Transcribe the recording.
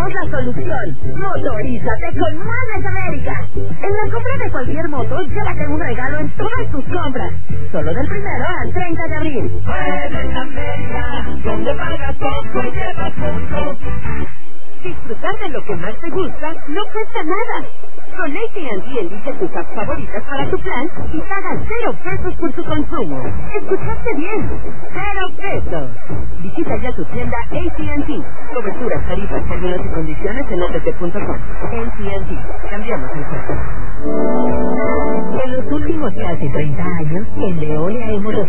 tenemos la solución. Motorízate con Muebles América. En la compra de cualquier moto, llévate un regalo en todas tus compras. Solo del 1 al 30 de abril. Muebles América, donde pagas poco y llevas mucho. Disfrutar de lo que más te gusta no cuesta nada. Con AT&T elige tus apps favoritas para tu plan y paga 0 pesos por tu consumo. ¿Escuchaste bien? 0 pesos. Visita ya tu tienda AT&T. Coberturas, tarifas, términos y condiciones en att.com. AT&T. Cambiamos el juego. En los últimos casi 30 años, en Veolia hemos